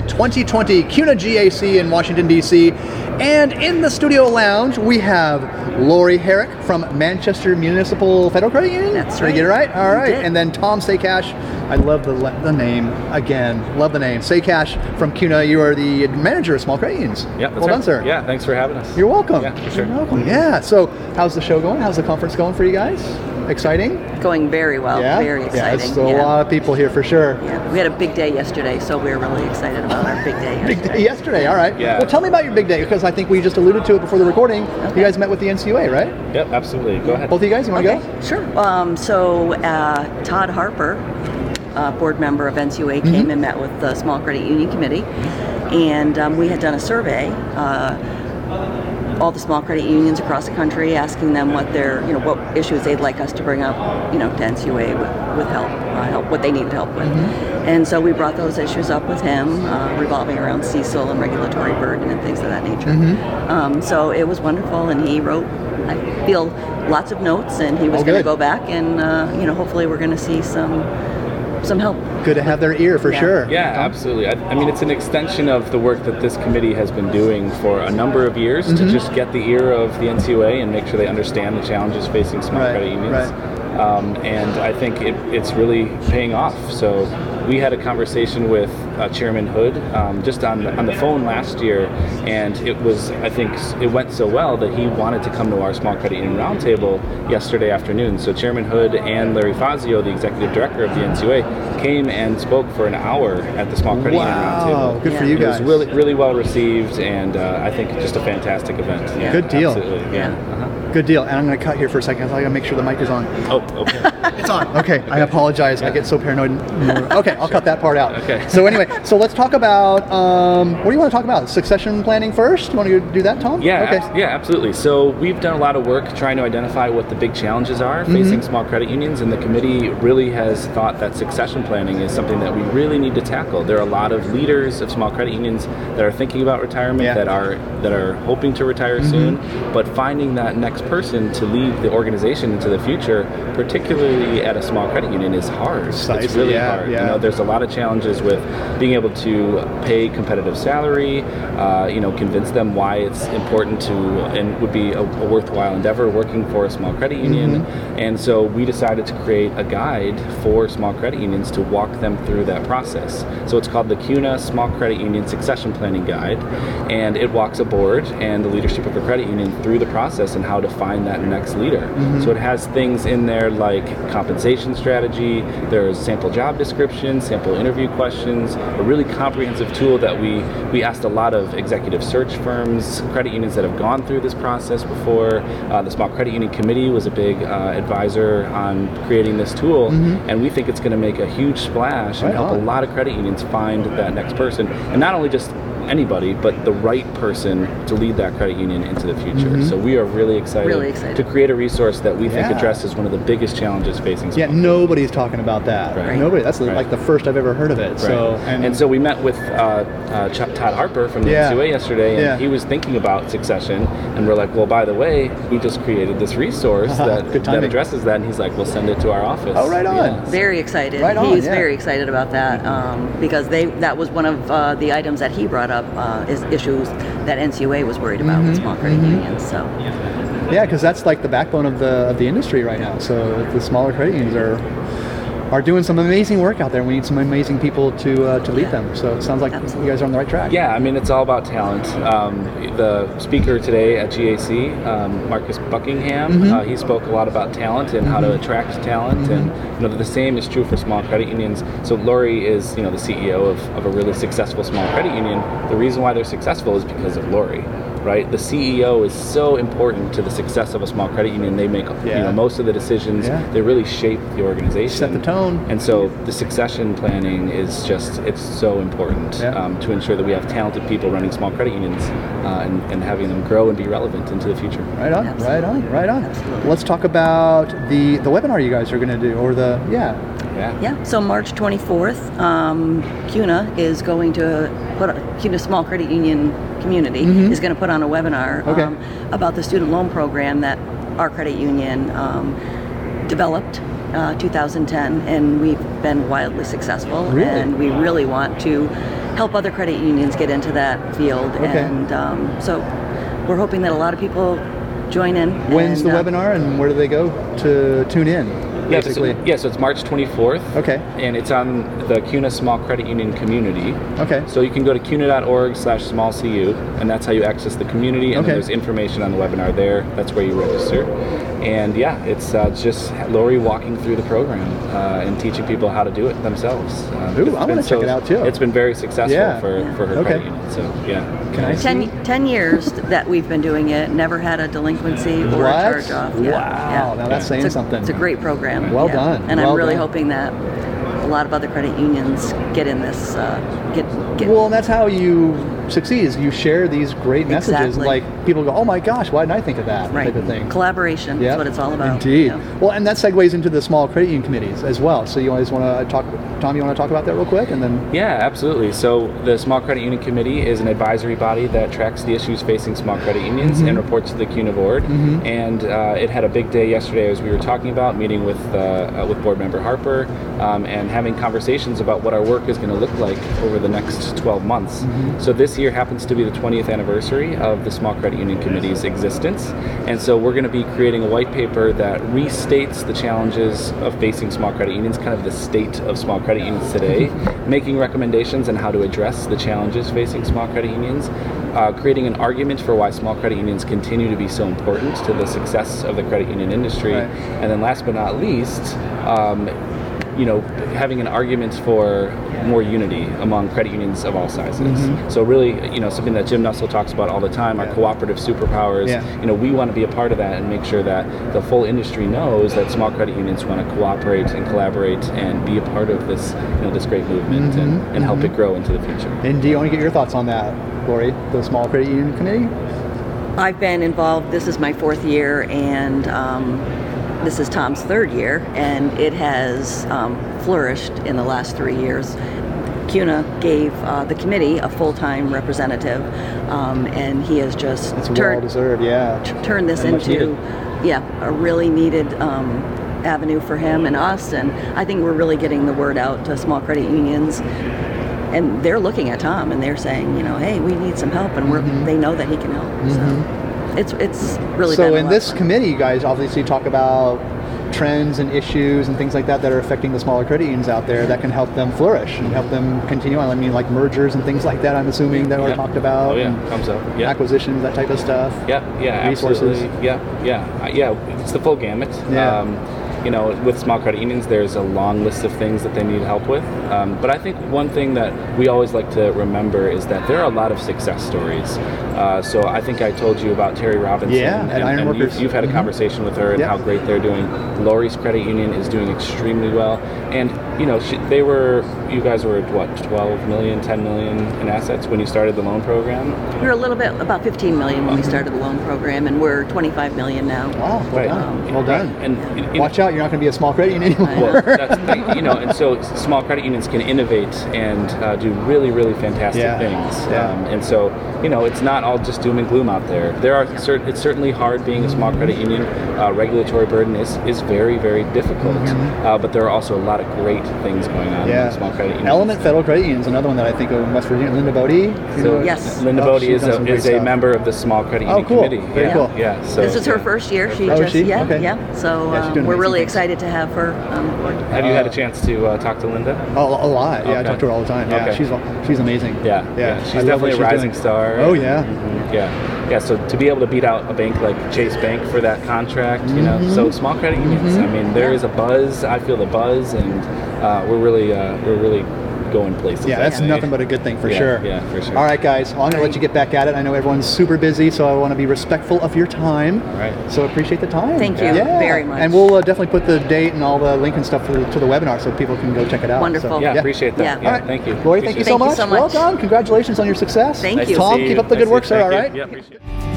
the 2020 CUNA GAC in Washington, D.C. And in the studio lounge, we have Lori Herrick from Manchester Municipal Federal Credit Union. That's Did I right. get it right? All right. did. And then Tom Saycash. I love the name. Again, love the name. Saycash from CUNA. You are the manager of small credit unions. Yeah, that's well done, right. sir. Yeah, thanks for having us. You're welcome. Yeah, for sure. You're welcome. Yeah. So, how's the show going? How's the conference going for you guys? Exciting? Going very well. Yeah. Very exciting. Yeah, so a lot of people here for sure. Yeah. We had a big day yesterday, so we're really excited about our big day yesterday. Big day yesterday. All right. Yeah. Well, tell me about your big day, because I think we just alluded to it before the recording. Okay. You guys met with the NCUA, right? Yep, absolutely. Go ahead. Both of you guys, you want to Okay, sure. So Todd Harper, board member of NCUA, came and met with the Small Credit Union Committee, and we had done a survey. All the small credit unions across the country, asking them what their, what issues they'd like us to bring up, to NCUA with help, what they needed help with. And so we brought those issues up with him, revolving around CECL and regulatory burden and things of that nature. So it was wonderful, and he wrote, I feel, lots of notes, and he was going to go back and, hopefully we're going to see some help. Good to have their ear for sure. Yeah, absolutely. I mean, it's an extension of the work that this committee has been doing for a number of years to just get the ear of the NCUA and make sure they understand the challenges facing small credit unions. Right. And I think it's really paying off. So we had a conversation with Chairman Hood just on the phone last year, and it went so well that he wanted to come to our Small Credit Union Roundtable yesterday afternoon. So Chairman Hood and Larry Fazio, the Executive Director of the NCUA, came and spoke for an hour at the Small Credit Union Roundtable. Good for you guys. It was really, really well received, and I think just a fantastic event. Yeah, Good deal. Absolutely. Yeah. Good deal. And I'm going to cut here for a second. I got to make sure the mic is on. Oh, okay. It's on. Okay, I apologize. I get so paranoid. Okay, I'll cut that part out. Okay. So anyway, let's talk about, what do you want to talk about? Succession planning first? You want to do that, Tom? Yeah, Okay. yeah, absolutely. So we've done a lot of work trying to identify what the big challenges are facing small credit unions, and the committee really has thought that succession planning is something that we really need to tackle. There are a lot of leaders of small credit unions that are thinking about retirement, that are hoping to retire soon, but finding that next person to lead the organization into the future, particularly at a small credit union, is hard. It's really hard. Yeah. There's a lot of challenges with being able to pay competitive salary, convince them why it's important to and would be a worthwhile endeavor working for a small credit union. And so we decided to create a guide for small credit unions to walk them through that process. So it's called the CUNA Small Credit Union Succession Planning Guide, and it walks a board and the leadership of a credit union through the process and how to find that next leader. So it has things in there like compensation strategy, there's sample job descriptions, sample interview questions, a really comprehensive tool that we asked a lot of executive search firms, credit unions that have gone through this process before. The Small Credit Union Committee was a big advisor on creating this tool, and we think it's going to make a huge splash and help a lot of credit unions find that next person, and not only just anybody, but the right person to lead that credit union into the future. So we are really excited to create a resource that we think addresses one of the biggest challenges facing small credit. Nobody's talking about that. Right. Nobody. That's like the first I've ever heard of it. Right. So and so we met with Todd Harper from the NCUA yesterday, and he was thinking about succession, and we're like, well, by the way, we just created this resource that addresses that, and he's like, we'll send it to our office. Oh, right on. Yeah. Very excited. Right on, He's very excited about that because that was one of the items that he brought up is issues that NCUA was worried about with small credit unions. So. Yeah, because that's like the backbone of the industry right now. So the smaller credit unions are doing some amazing work out there. We need some amazing people to lead them. So it sounds like you guys are on the right track. Yeah, I mean, it's all about talent. The speaker today at GAC, Marcus Buckingham, he spoke a lot about talent and how to attract talent, and the same is true for small credit unions. So Lori is the CEO of a really successful small credit union. The reason why they're successful is because of Lori. Right, the CEO is so important to the success of a small credit union. They make most of the decisions. They really shape the organization, set the tone. And so the succession planning is it's so important to ensure that we have talented people running small credit unions and having them grow and be relevant into the future. Right on. Absolutely. Right on. Right on. Absolutely. Let's talk about the webinar you guys are going to do, or So March 24th, CUNA is going to CUNA Small Credit Union Community is going to put on a webinar about the student loan program that our credit union developed 2010, and we've been wildly successful. Really? And we really want to help other credit unions get into that field. Okay. And so we're hoping that a lot of people join in. When's and, the webinar, and where do they go to tune in? Basically. So it's March 24th. Okay. And it's on the CUNA Small Credit Union community. Okay. So you can go to cuna.org/smallcu, and that's how you access the community. And Okay. then there's information on the webinar there. That's where you register. And yeah, it's just Lori walking through the program and teaching people how to do it themselves. Ooh, I wanna check it out, too. It's been very successful Yeah. for her Okay. credit union. So yeah. Can I see? 10 years that we've been doing it, never had a delinquency or What? a charge-off. Yeah, Wow, now that's saying something. It's a great program. Well done, And well I'm really done. hoping that a lot of other credit unions get in this, get Well, and that's how you succeed, is you share these great messages. Exactly. Like, people go, oh my gosh, why didn't I think of that? right. Type of thing. Collaboration Yeah, is what it's all about. Indeed. Yeah. Well, and that segues into the small credit union committees as well. So you always want to talk, Tom, you want to talk about that real quick, and then Yeah, absolutely. So the Small Credit Union Committee is an advisory body that tracks the issues facing small credit unions and reports to the CUNA board. And it had a big day yesterday, as we were talking about, meeting with board member Harper and having conversations about what our work is going to look like over the next 12 months. So this year happens to be the 20th anniversary of the Small Credit Union Committee's existence. And so we're going to be creating a white paper that restates the challenges of facing small credit unions, kind of the state of small credit unions today, making recommendations on how to address the challenges facing small credit unions, creating an argument for why small credit unions continue to be so important to the success of the credit union industry, Right. and then last but not least, having an argument for more unity among credit unions of all sizes. So really, something that Jim Nussel talks about all the time, our Yeah. cooperative superpowers. Yeah. We want to be a part of that and make sure that the full industry knows that small credit unions want to cooperate and collaborate and be a part of this, this great movement and help it grow into the future. And do you want to get your thoughts on that, Lori, the Small Credit Union Committee? I've been involved, this is my 4th year, and this is Tom's 3rd year, and it has flourished in the last 3 years. CUNA gave the committee a full-time representative, and he has just It's well deserved, yeah. turned this And much into a really needed avenue for him and us, and I think we're really getting the word out to small credit unions. And they're looking at Tom and they're saying, hey, we need some help, and they know that he can help. So it's really So been a in lot this of fun. committee, you guys obviously talk about trends and issues and things like that that are affecting the smaller credit unions out there that can help them flourish and help them continue on. I mean, like mergers and things like that, I'm assuming, that are Yeah. talked about. Oh yeah, and comes up. Yeah. acquisitions, that type of stuff. Yeah, Resources. absolutely. Yeah. It's the full gamut. Yeah. With small credit unions, there's a long list of things that they need help with. But I think one thing that we always like to remember is that there are a lot of success stories. So I think I told you about Terry Robinson. Yeah, at Ironworkers. You've had a conversation with her and Yeah. how great they're doing. Lori's credit union is doing extremely well. And, you guys were at what, 12 million, 10 million in assets when you started the loan program? We were a little bit, about 15 million when we started the loan program, and we're 25 million now. Wow, well Right. done. Well done. And Watch out, you're not going to be a small credit union anymore. Well, that's the thing, and so small credit unions can innovate and do really, really fantastic Yeah. things. Yeah. And so, it's not all just doom and gloom out there. It's certainly hard being a small credit union. Regulatory burden is very, very difficult. But there are also a lot of great things going on in small credit unions. Element Federal Credit Union is another one that I think of in West Virginia. Linda Bodie. So Yes. Linda Oh, Bodie she's is done some great a stuff. member of the Small Credit Oh, Union cool. Committee. Very yeah. cool. Yeah. So This is her first year. She Oh, just, she? Okay. So Yeah, she's doing we're amazing really things. excited to have her on board. Have you had a chance to talk to Linda? Oh, a lot. Yeah, I Okay. talk to her all the time. Yeah, Okay. she's amazing. Yeah. I She's love definitely what a she's rising doing. star. Oh yeah. Yeah. So to be able to beat out a bank like Chase Bank for that contract, so small credit unions. I mean, there is a buzz. I feel the buzz, and we're really going places. Yeah, that's I'd say. nothing but a good thing for Yeah, sure. yeah, for sure. All right, guys. Well, I'm going to let you get back at it. I know everyone's super busy, so I want to be respectful of your time. All right. So appreciate the time. Thank you Yeah. very much. And we'll definitely put the date and all the link and stuff to the webinar so people can go check it out. Wonderful. So, Yeah, appreciate that. Yeah. Yeah, All right. thank you. Lori, thank you Appreciate so Thank you much. so Well much. done. Congratulations on your success. Thank Nice you. to Tom, see keep you. up the Nice good to work, see sir. you. All Thank right. you. Yeah, appreciate it.